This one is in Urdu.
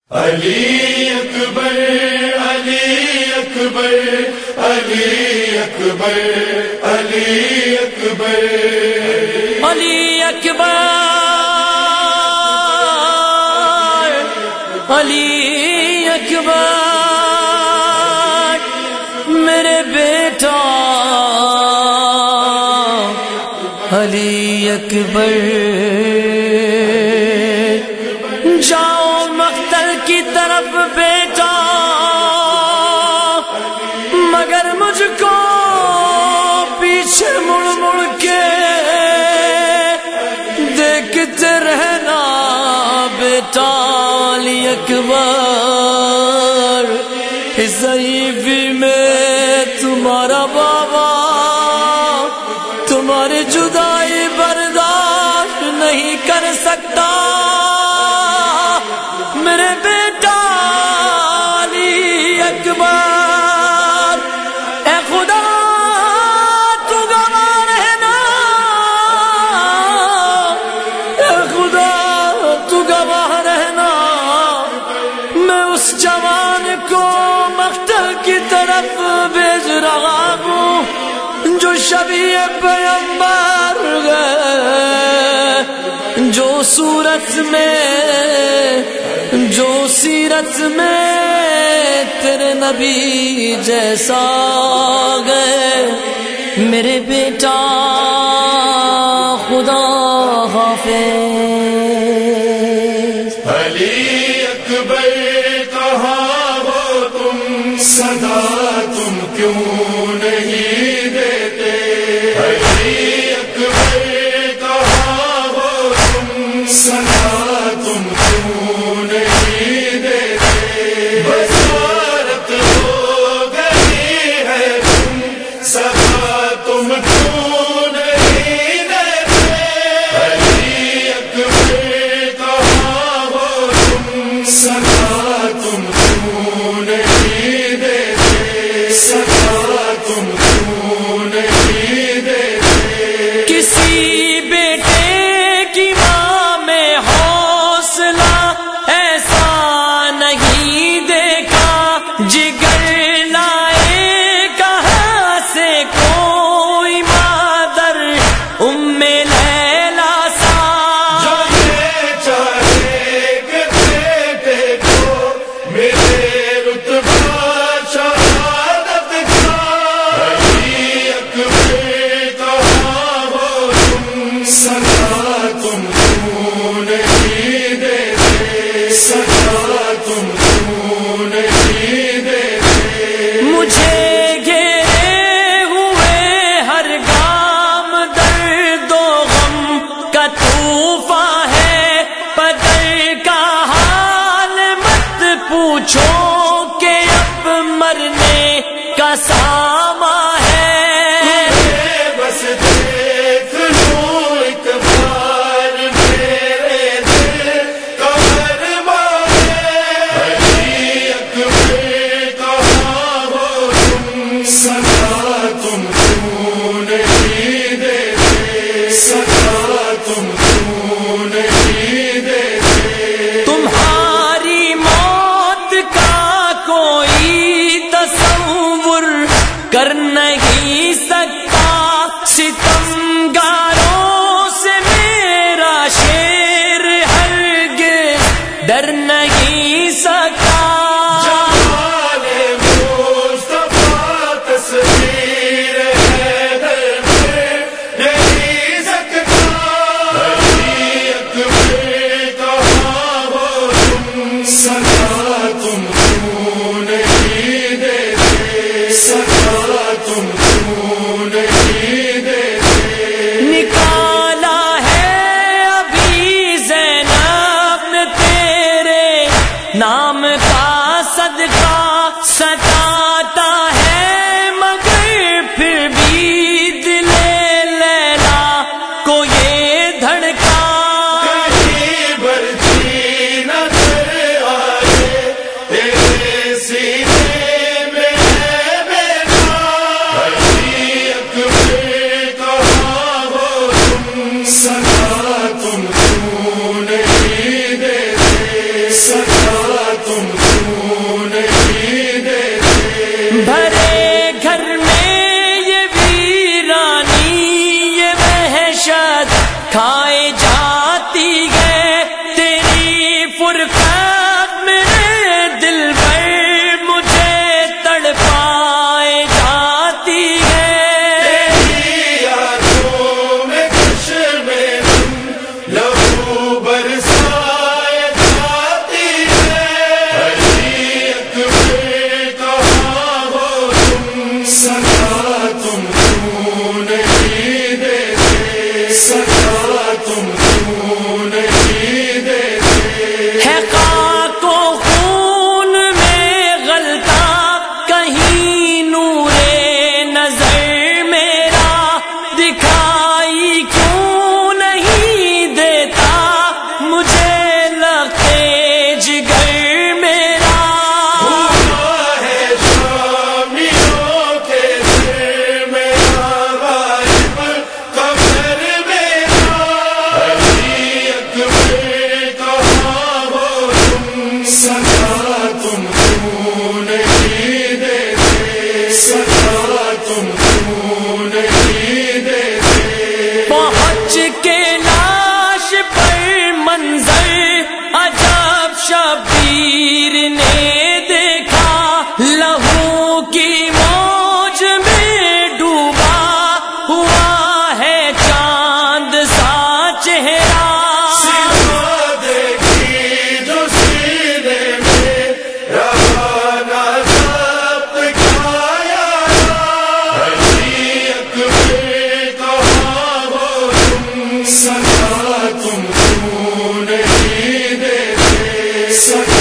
علی اکبر علی اکبر علی اکبر علی اکبر علی اکبر علی اکبر میرے بیٹا علی اکبر جاؤ مقتل کی طرف بیٹا، مگر مجھ کو پیچھے مڑ مڑ کے دیکھتے رہنا بیٹا علی اکبر، اس ضعیفی میں تمہارا بابا تمہاری جدائی برداشت نہیں کر سکتا، میرے بیٹا علی اکبر، اے خدا تو گواہ رہنا، اے خدا تو گواہ رہنا، میں اس جوان کو مقتل کی طرف بھیج رہا ہوں جو شبیہ پیغمبر گئے، جو صورت میں جو سیرت میں تیرے نبی جیسا گئے، میرے بیٹا خدا حافظ۔ علی اکبر کہاں ہو تم، صدا تم کیوں نہیں دیتے، علی اکبر کہاں ہو تم، صدا تم کیوں نہیں دیتے، بشارت ہو گئی ہے تم، صدا تم کیوں نہیں دیتے، علی اکبر کہاں ہو تم، صدا تم کیوں نہیں دیتے، صدا تم کیوں نہیں دیتے، کسی بیٹے کی ماں میں حوصلہ ایسا نہیں دیکھا، جگر لائے کہاں سے کوئی مادر ام لیلا سا، جو یہ چاہے کہ بیٹے کو میرے رتبہ شہادت کا، علی اکبر کہاں ہو تم، صدا تم کیوں نہیں دیتے، صدا تم کیوں نہیں دیتے، مجھے گھیرے ہوئے ہر گام درد و غم کا طوفان ہے، پدر کا حال مت پوچھو کہ اب مرنے کا ساما ہے، بس دیکھ لوں ایک بار میرے دل کا ارمان ہے، علی اکبر کہاں ہو تم، صدا تم کیوں نہیں دیتے، صدا تم کیوں نہیں دیتے، تمہاری موت کا کوئی تصور کر نہیں سکتا، ستمگاروں سے میرا شیر ہرگز ڈر نہیں سکتا، جمال مصطفیٰ تصویر حیدر میں نہیں سکتا، علی اکبر کہاں ہو تم، صدا تم کیوں نہیں دیتے، صدا تم کیوں نہیں دیتے، نکالا ہے ابھی زینب نے تیرے نام کا صدقہ، ستاتا ہے مگر پھر بھی دل لیلا کو یہ دھڑکا، کہیں برچی نظر آئے فرقت میرے دل پر مجھے تڑپائے جاتی ہے، تیری یادوں میں چشم لہو برسائے جاتی ہے، حقیقت میں کہاں ہو تم، صدا تم کیوں نہیں دیتے، صدا تم کیوں نہیں دیتے، ہے خاک و خون میں غلطہ کہیں نور نظر میرا دکھائی کیوں نہیں دیتا مجھے لگتے جگر میرا، ہوا ہے شامیوں کے سر میرا غائب قبر میرا، حقیقت میں کہاں ہو تم، صدا تم کیوں نہیں دیتے، صدا تم کیوں نہیں دیتے، پہنچ کے لاش پر منظر عجب شبیر نے دیکھا، لہو کی موج میں ڈوبا ہوا ہے چاند سا چہرہ، سوا دیکھی جو سینے میں روانہ ضبط کھایا، حقیقت میں کہاں ہو تم، صدا تم کیوں نہیں دیتے، صدا